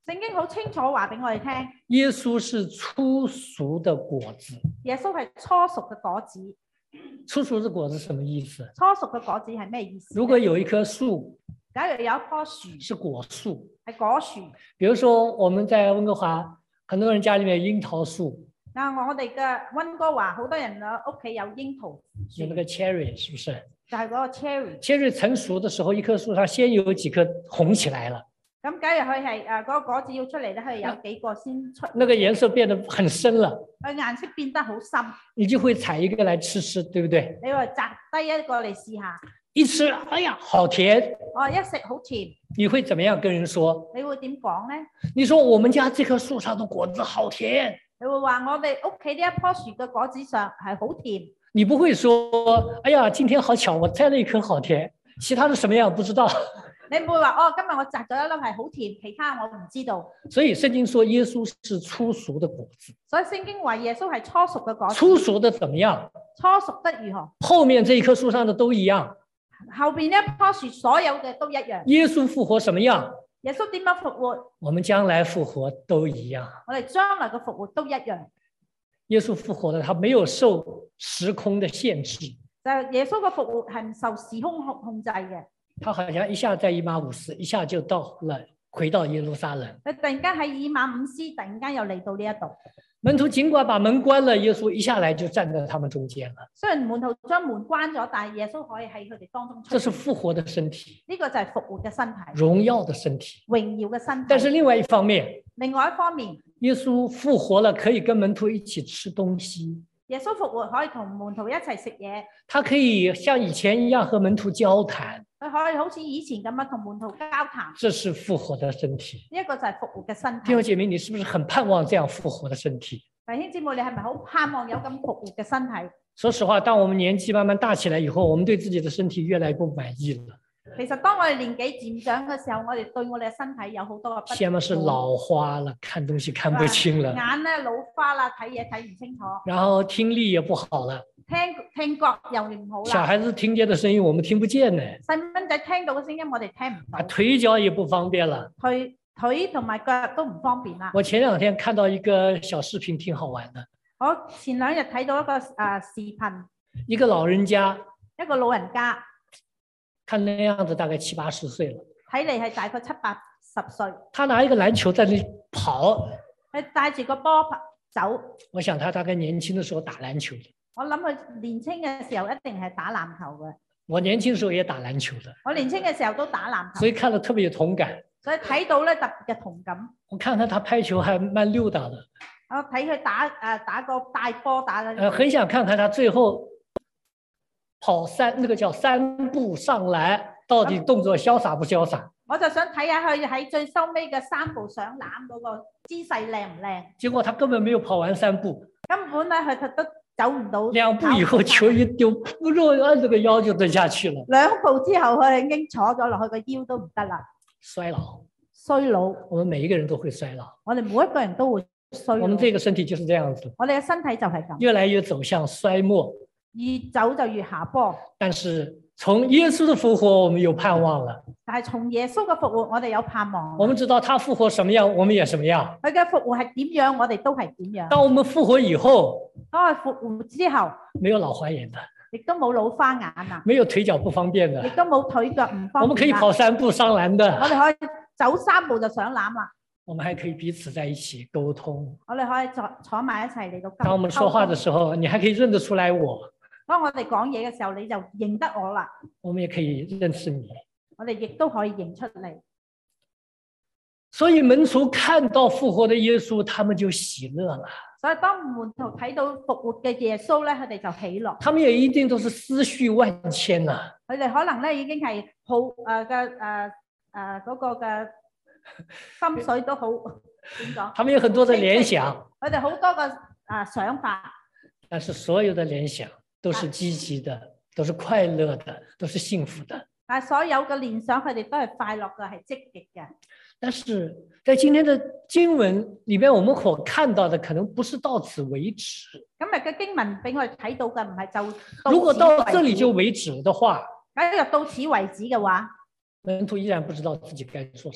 聖經好清楚話俾我哋聽， 耶穌是初熟的果子。 耶穌係初熟嘅果子。 初熟的果子什麼意思？ 初熟嘅果子係咩意思？ 如果有一棵樹， 假如有一棵樹是果樹， 係果樹， 比如說我們在溫哥華，很多人家裏面有櫻桃樹， 嗱我哋嘅溫哥華好多人嘅屋企有櫻桃樹， 有那個 cherry， 是不是？ 就係嗰個 cherry。 cherry 成熟的時候，一棵樹上先有幾顆紅起來了。 咁假如佢係誒嗰個果子要出嚟咧，佢有幾個先出。 那個顏色變得很深了， 佢顏色變得好深， 你就會採一個來吃吃，對不對？ 你話摘低一個嚟試下， 一吃，哎呀，好甜！ 哦，一食好甜， 你會怎麼樣跟人說？ 你會點講咧？ 你說我們家這棵樹上的果子好甜。 你會話我哋屋企呢一棵樹嘅果子上係好甜。 你不會說，哎呀，今天好巧，我摘了一顆好甜，其他的什麼樣不知道。 你唔會話哦，今日我摘咗一粒係好甜，其他我唔知道。 所以聖經說耶穌是初熟的果子。 所以聖經話耶穌係初熟嘅果子。 初熟的怎麼樣？ 初熟得如何？ 後面這一棵樹上的都一樣。 後邊呢一棵樹所有嘅都一樣。 耶穌復活什麼樣？ 耶穌點樣復活？ 我們將來復活都一樣。 我哋將來嘅復活都一樣。 耶穌復活了，他沒有受時空的限制。 就係耶穌嘅復活係唔受時空控控制嘅。 他好像一下在以馬忤斯，一下就到了，回到耶路撒冷。 佢突然間喺以馬忤斯，突然間又嚟到呢一度。 門徒儘管把門關了，耶穌一下來就站在他們中間了。 雖然門徒將門關咗，但係耶穌可以喺佢哋當中出現。 這是復活的身體， 呢個就係復活嘅身體， 榮耀的身體， 榮耀嘅身體。 但是另外一方面， 另外一方面， 耶穌復活了，可以跟門徒一起吃東西。 耶穌復活可以同門徒一齊食嘢， 他可以像以前一樣和門徒交談。 佢可以好似以前咁樣同門徒交談。 這是復活的身體。 呢一個就係復活嘅身體。 弟兄姐妹，你是不是很盼望這樣復活的身體？ 弟兄姊妹，你係咪好盼望有咁復活嘅身體？ 說實話，當我們年紀慢慢大起來以後，我們對自己的身體越來越不滿意了。 其實當我哋年紀漸長嘅時候，我哋對我哋嘅身體有好多嘅不滿。 前面是老花了，看東西看不清了， 眼咧老花啦，睇嘢睇唔清楚。 然後聽力也不好了， 聽聽覺又唔好啦。 小孩子聽見的聲音我們聽不見呢。 細蚊仔聽到嘅聲音我哋聽唔到。 啊，腿腳也不方便了。 腿腿同埋腳都唔方便啦。 我前兩天看到一個小視頻，挺好玩的。 我前兩日睇到一個誒、呃、視頻， 一個老人家， 一個老人家， 看那樣子大概七八十歲了， 睇嚟係大概七八十歲。 他拿一個籃球在那跑， 佢帶住個波走。 我想他大概年輕的時候打籃球的。 我諗佢年輕嘅時候一定係打籃球嘅。 我年輕的時候也打籃球的。 我年輕嘅時候都打籃球， 所以看了特別有同感。 所以睇到咧特別嘅同感。 我看看他拍球還蠻溜達的。 我睇佢打誒、呃、打個大波打嘅。 呃，很想看看他最後跑三，那個叫三步上籃，到底動作瀟灑不瀟灑？ 我就想睇下佢喺最收尾嘅三步上籃嗰個姿勢靚唔靚？ 結果他根本沒有跑完三步， 根本咧佢都走唔到。 兩步以後球一丟，不肉按這個腰就蹲下去了。 兩步之後佢已經坐咗落去，個腰都唔得啦。 衰老， 衰老。 我們每一個人都會衰老。 我哋每一個人都會衰老。 我們這個身體就是這樣子。 我哋嘅身體就係咁。 越來越走向衰末。 越走就越下坡。 但是從耶穌的復活，我們有盼望了。 但係從耶穌嘅復活，我哋有盼望。 我們知道他復活什麼樣，我們也什麼樣。 佢嘅復活係點樣，我哋都係點樣。 當我們復活以後， 當佢復活之後， 沒有老花眼的， 亦都冇老花眼啊， 沒有腿腳不方便的， 亦都冇腿腳唔方便。 我們可以跑三步上籃的， 我哋可以走三步就上籃啦。 我們還可以彼此在一起溝通。 我哋可以坐坐埋一齊嚟到。 當我們說話的時候，你還可以認得出來我。 當我哋講嘢嘅時候，你就認得我啦。 我們也可以認識你。 我哋亦都可以認出嚟。 所以門徒看到復活的耶穌，他們就喜樂了。 所以當門徒睇到復活嘅耶穌咧，佢哋就喜樂。 他們也一定都是思緒萬千啦。 佢哋可能咧已經係好誒嘅誒誒嗰個嘅心水都好點講？ 他們有很多的聯想。 佢哋好多個誒想法。 但是所有的聯想都是積極的，都是快樂的，都是幸福的。 但係所有嘅聯想，佢哋都係快樂嘅，係積極嘅。 但是在今天的經文裏面，我們所看到的可能不是到此為止。 今日嘅經文俾我哋睇到嘅唔係就， 如果到這裏就為止的話， 假如到此為止嘅話， 門徒依然不知道自己該做什麼。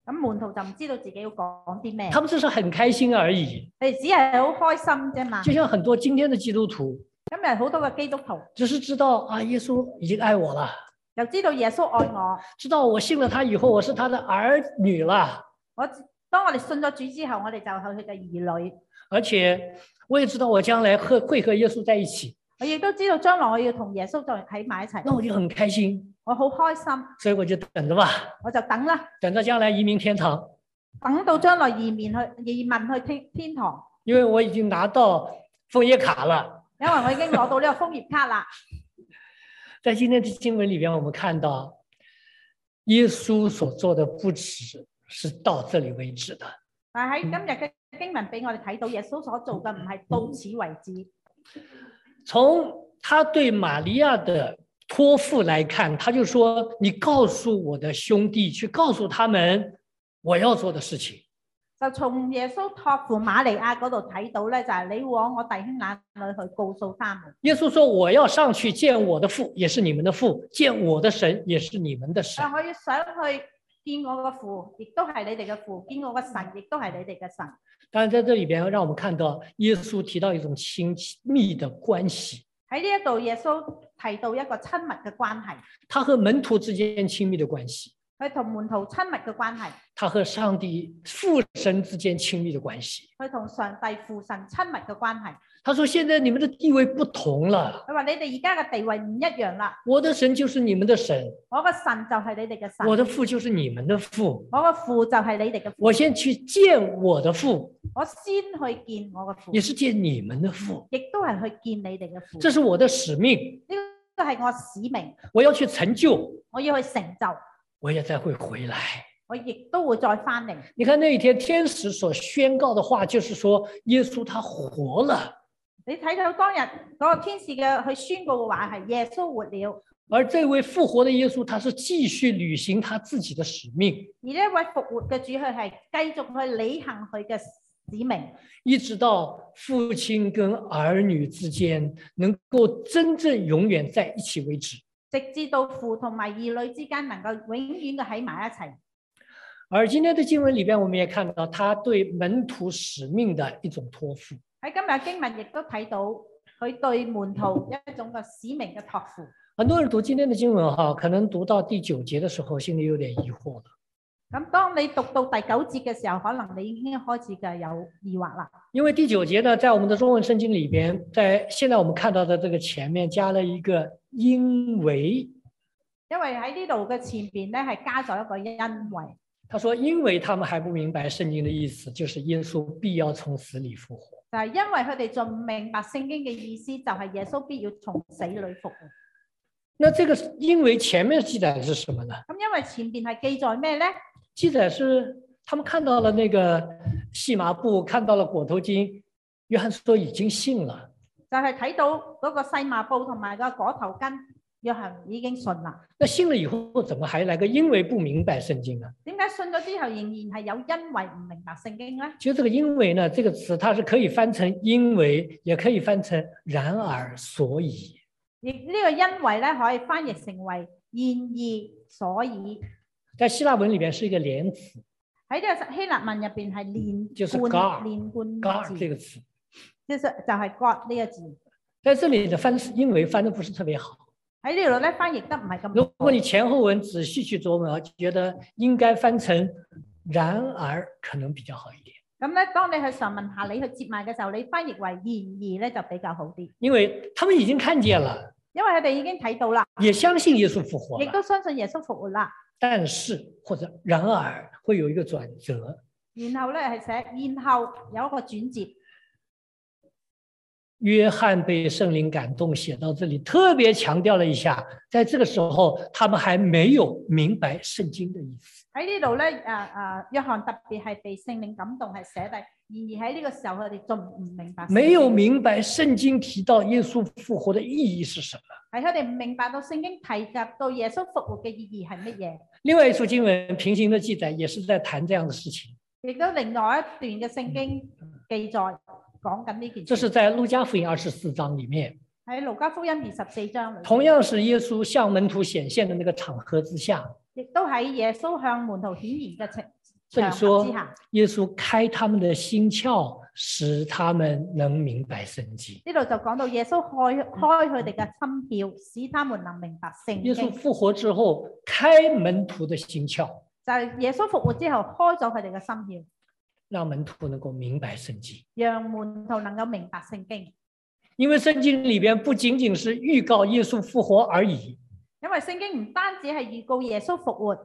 咁門徒就唔知道自己要講啲咩， 他們只是很開心而已。 佢哋只係好開心啫嘛。 就像很多今天的基督徒， 今日好多嘅基督徒只是知道啊，耶穌已經愛我了， 又知道耶穌愛我， 知道我信了他以後，我是他的兒女了。 我當我哋信咗主之後，我哋就係佢嘅兒女。 而且我也知道我將來和會和耶穌在一起， 我亦都知道將來我要同耶穌在喺埋一齊， 那我就很開心， 我好開心， 所以我就等着吧， 我就等啦， 等到將來移民天堂， 等到將來移民去移民去天天堂， 因為我已經拿到楓葉卡了。 因為我已經攞到呢個楓葉卡啦。 在今天的經文裏邊，我們看到耶穌所做的不只是到這裡為止的。 但係喺今日嘅經文俾我哋睇到，耶穌所做嘅唔係到此為止。 從他對瑪利亞的託付來看，他就說：你告訴我的兄弟，去告訴他們我要做的事情。 就從耶穌託付瑪利亞嗰度睇到咧，就係、是、你往我弟兄那裏去告訴他們。 耶穌說：我要上去見我的父，也是你們的父；見我的神，也是你們的神。 我要上去見我嘅父，亦都係你哋嘅父；見我嘅神，亦都係你哋嘅神。 當然，在這裏邊，讓我們看到耶穌提到一種親密的關係。 喺呢一度，耶穌提到一個親密嘅關係， 他和門徒之間親密的關係。 佢同門徒親密嘅關係， 他和上帝父神之間親密的關係， 佢同上帝父神親密嘅關係。 他說：現在你們的地位不同了。 佢話你哋而家嘅地位唔一樣啦。 我的神就是你們的神， 我嘅神就係你哋嘅神。 我的父就是你們的父。 我嘅父就係你哋嘅父。 我先去見我的父， 我先去見我嘅父， 也是見你們的父， 亦都係去見你哋嘅父。 這是我的使命。 呢個係我使命， 我要去成就， 我要去成就。 我也再會回來， 我亦都會再翻嚟。 你看那一天天使所宣告的話，就是說耶穌他活了。 你睇到當日嗰個天使嘅去宣告嘅話係耶穌活了， 而這位復活的耶穌，他是繼續履行他自己的使命。 而呢一位復活嘅主，佢係繼續去履行佢嘅使命， 一直到父親跟兒女之間能夠真正永遠在一起為止。 直至到父同埋兒女之間能夠永遠嘅喺埋一齊。 而今天的經文裏邊，我們也看到他對門徒使命的一種託付。 喺今日經文亦都睇到佢對門徒一種嘅使命嘅託付。 很多人讀今天的經文哈，可能讀到第九節的時候，心裏有點疑惑了。 咁當你讀到第九節嘅時候，可能你已經開始嘅有疑惑啦。 因為第九節呢，在我們的中文聖經裏邊，在現在我們看到的這個前面加了一個因為。 因為喺呢度嘅前邊咧係加咗一個因為。 他說：因為他們還不明白聖經的意思，就是耶穌必要從死裏復活。 就係因為佢哋仲唔明白聖經嘅意思，就係耶穌必要從死裏復活。 那這個因為前面記載的是什麼呢？ 咁因為前邊係記載咩咧？ 記載是他們看到了那個細麻布，看到了裹頭巾，約翰說已經信了。 就係睇到嗰個細麻布同埋個裹頭巾，約翰已經信啦。 那信了以後，怎麼還來個因為不明白聖經呢？ 點解信咗之後仍然係有因為唔明白聖經咧？ 其實這個因為呢，這個詞它是可以翻成因為，也可以翻成然而所以。 亦呢個因為咧可以翻譯成為然而所以。 在希臘文裏邊是一個連詞， 喺呢個希臘文入邊係連就是貫連貫 God 字， 這個詞， 即係就係 God 呢個字。 在這裡的翻因為翻得不是特別好。 喺呢度咧翻譯得唔係咁好。 如果你前後文仔細去琢磨，覺得應該翻成然而可能比較好一點。 咁咧，當你去上文下理去接埋嘅時候，你翻譯為然而咧就比較好啲。 因為他們已經看見了， 因為佢哋已經睇到啦， 也相信耶穌復活了， 亦都相信耶穌復活啦。 但是或者然而會有一個轉折， 然後咧係寫，然後有一個轉折。 約翰被聖靈感動，寫到這裡特別強調了一下，在這個時候他們還沒有明白聖經的意思。 喺呢度咧，誒、啊、誒，約翰特別係被聖靈感動，係寫低。然而喺呢個時候，佢哋仲唔明白， 沒有明白聖經提到耶穌復活的意義是什麼。 係佢哋唔明白到聖經提及到耶穌復活嘅意義係乜嘢。 另外一處經文平行的記載，也是在談這樣的事情。 亦都另外一段嘅聖經記載講緊呢件事。 這是在路加福音二十四章裡面。 喺路加福音二十四章裏， 同樣是耶穌向門徒顯現的那個場合之下， 亦都喺耶穌向門徒顯現嘅情这里場合說之下， 耶穌開他們的心竅，使他們能明白聖經。 呢度就講到耶穌開開佢哋嘅心竅，使他們能明白聖耶穌經。 復活之後，開門徒的心竅， 就係耶穌復活之後，開咗佢哋嘅心竅， 讓門徒能夠明白聖經。 讓門徒能夠明白聖經。 因為聖經裏邊不僅僅是預告耶穌復活而已， 因為聖經唔單止係預告耶穌復活，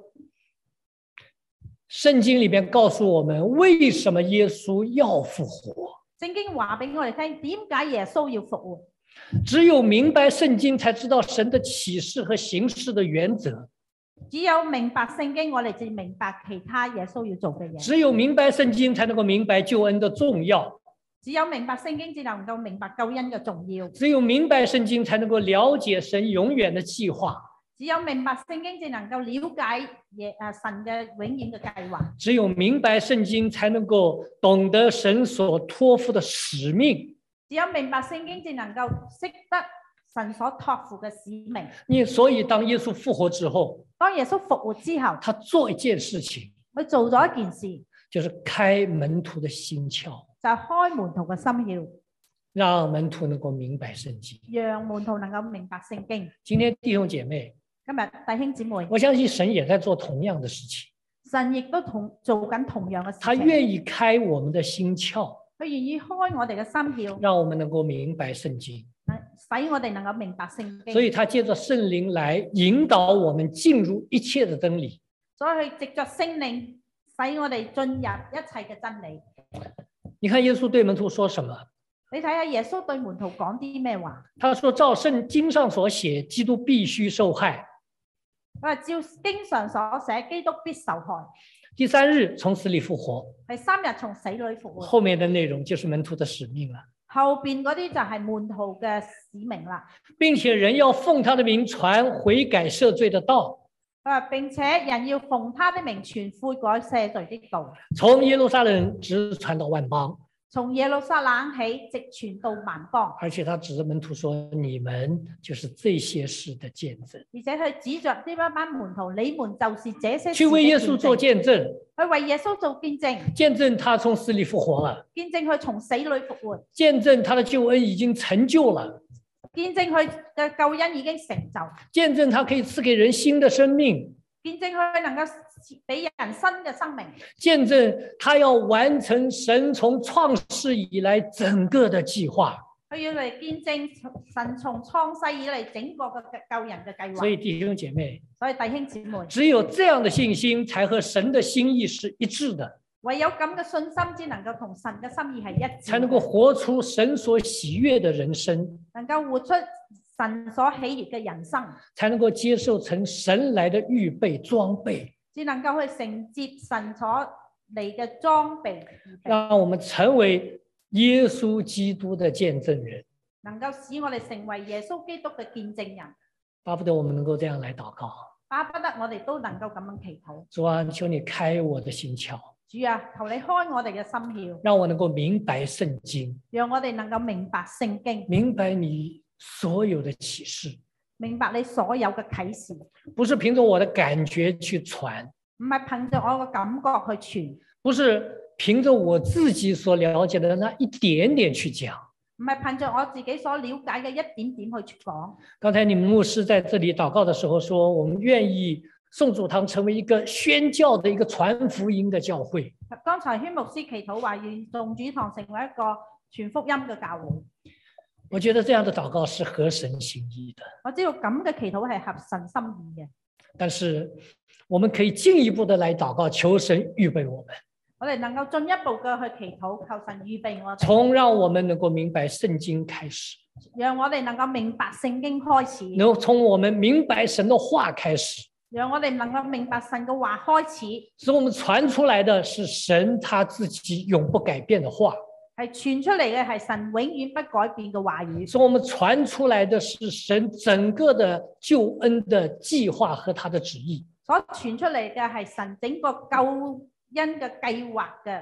聖經裏邊告訴我們為什麼耶穌要復活。 聖經話俾我哋聽，點解耶穌要復活？ 只有明白聖經，才知道神的啟示和行事的原則。 只有明白聖經，我哋至明白其他耶穌要做嘅嘢。 只有明白聖經，才能夠明白救恩的重要。 只有明白聖經，至能夠明白救恩嘅重要。 只有明白聖經，才能夠了解神永遠的計劃。 只有明白聖經，至能夠了解耶誒神嘅永遠嘅計劃。 只有明白聖經，才能夠懂得神所託付的使命。 只有明白聖經，至能夠識得神所託付嘅使命。 你所以當耶穌復活之後， 當耶穌復活之後， 他做一件事情， 佢做咗一件事， 就是開門徒的心竅， 就係開門徒嘅心竅， 讓門徒能夠明白聖經。 讓門徒能夠明白聖經。 今天弟兄姐妹， 今日弟兄姊妹， 我相信神也在做同樣的事情， 神亦都同做緊同樣嘅事情。 他願意開我們的心竅， 佢願意開我哋嘅心竅， 讓我們能夠明白聖經。 使我哋能夠明白聖經。 所以他借着聖靈來引導我們進入一切的真理。 所以佢藉着聖靈使我哋進入一切嘅真理。 你看耶穌對門徒說什麼？ 你睇下耶穌對門徒講啲咩話？ 他說：照聖經上所寫，基督必須受害。 佢話照經上所寫，基督必受害。 第三日從死裏復活。 第三日從死裏復活。 後面的內容就是門徒的使命了。 後邊嗰啲就係門徒嘅使命啦。 並且人要奉他的名傳悔改赦罪的道。 佢話並且人要奉他的名傳悔改赦罪的道。 從耶路撒冷直傳到萬邦。 從耶路撒冷起，直傳到萬邦。 而且他指着門徒說：你們就是這些事的見證。 而且佢指着呢一班門徒，你們就是這些事的見證。 去為耶穌做見證。 去為耶穌做見證。 見證他從死裏復活了。 見證佢從死裏復活。 見證他的救恩已經成就了。 見證佢嘅救恩已經成就。 見證他可以賜給人新的生命。 見證佢能夠俾人新嘅生命。 見證他要完成神從創世以來整個的計劃。 佢要嚟見證神從創世以嚟整個嘅救人嘅計劃。 所以弟兄姐妹， 所以弟兄姊妹， 只有這樣的信心，才和神的心意是一致的。 唯有咁嘅信心，只能夠同神嘅心意係一致， 才能夠活出神所喜悅的人生， 能夠活出神所喜悅嘅人生， 才能夠接受從神來的預備裝備， 只能夠去承接神所嚟嘅裝備， 讓我們成為耶穌基督的見證人， 能夠使我哋成為耶穌基督嘅見證人。 巴不得我們能夠這樣來禱告。 巴不得我哋都能夠咁樣祈禱。 主啊，求你開我的心竅。 主啊，求你開我哋嘅心竅， 讓我能夠明白聖經， 讓我哋能夠明白聖經， 明白你所有的啟示， 明白你所有嘅啟示， 不是憑着我的感覺去傳， 唔係憑着我嘅感覺去傳， 不是憑着我自己所了解的那一點點去講， 唔係憑着我自己所了解嘅一點點去講。 剛才你們牧師在這裡禱告的時候說，我們願意宋祖堂成為一個宣教的一個傳福音的教會。 剛才宣牧師祈禱話，願宋主堂成為一個傳福音嘅教會。 我覺得這樣的禱告是合神心意的。 我知道咁嘅祈禱係合神心意嘅。 但是我們可以進一步的來禱告，求神預備我們。 我哋能夠進一步嘅去祈禱，求神預備我哋。 從讓我們能夠明白聖經開始， 讓我哋能夠明白聖經開始。 能從我們明白神的話開始， 讓我哋能夠明白神嘅話開始。 使我們傳出來的是神他自己永不改變的話， 係傳出嚟嘅係神永遠不改變嘅話語。 使我們傳出來的是神整個的救恩的計劃和他的旨意。 所傳出嚟嘅係神整個救恩嘅計劃嘅。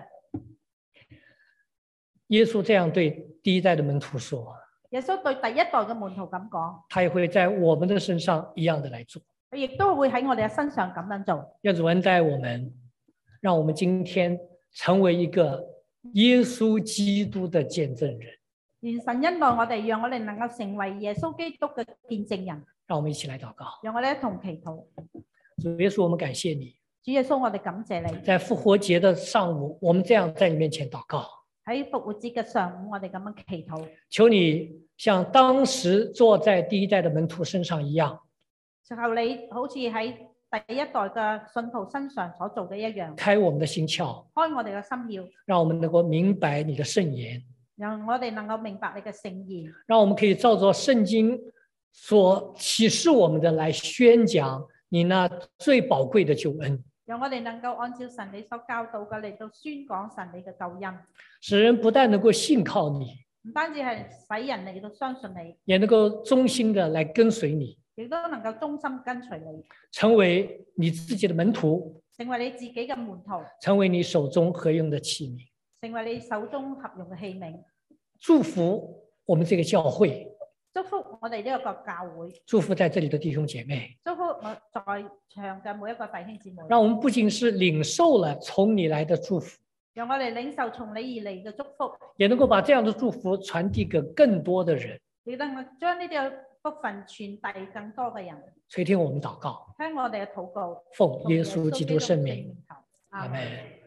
耶穌這樣對第一代的門徒說， 耶穌對第一代嘅門徒咁講， 他也會在我們的身上一樣的來做。 佢亦都會喺我哋嘅身上咁樣做。 願主恩待我們， 让我們今天成為一個耶穌基督的見證人。 願神恩待我哋，讓我哋能夠成為耶穌基督嘅見證人。 讓我們一起來禱告。 讓我哋一同祈禱。 主耶穌，我們感謝你。 主耶穌，我哋感謝你。 在復活節的上午，我們這樣在你面前禱告。 喺復活節嘅上午，我哋咁樣祈禱。 求你像當時坐在第一代的門徒身上一樣， 求你好似喺第一代嘅信徒身上所做嘅一樣， 開我們的心竅， 開我哋嘅心竅， 讓我們能夠明白你的聖言， 讓我哋能夠明白你嘅聖言， 讓我們可以照着聖經所啟示我們的來宣講你那最寶貴的救恩， 讓我哋能夠按照神你所教導嘅嚟到宣講神你嘅救恩， 使人不但能夠信靠你， 唔單止係使人嚟到相信你， 也能夠忠心的來跟隨你， 亦都能夠忠心跟隨你， 成為你自己的門徒， 成為你自己嘅門徒， 成為你手中合用的器皿， 成為你手中合用嘅器皿。 祝福我們這個教會， 祝福我哋呢一個教會， 祝福在這裡的弟兄姐妹， 祝福我在場嘅每一個弟兄姊妹。 讓我們不僅是領受了從你來的祝福， 讓我哋領受從你而嚟嘅祝福， 也能夠把這樣的祝福傳遞給更多的人。 亦能夠將呢啲嘅福分傳遞更多嘅人。 垂聽我們禱告， 聽我哋嘅禱告， 奉耶穌基督聖名，阿們。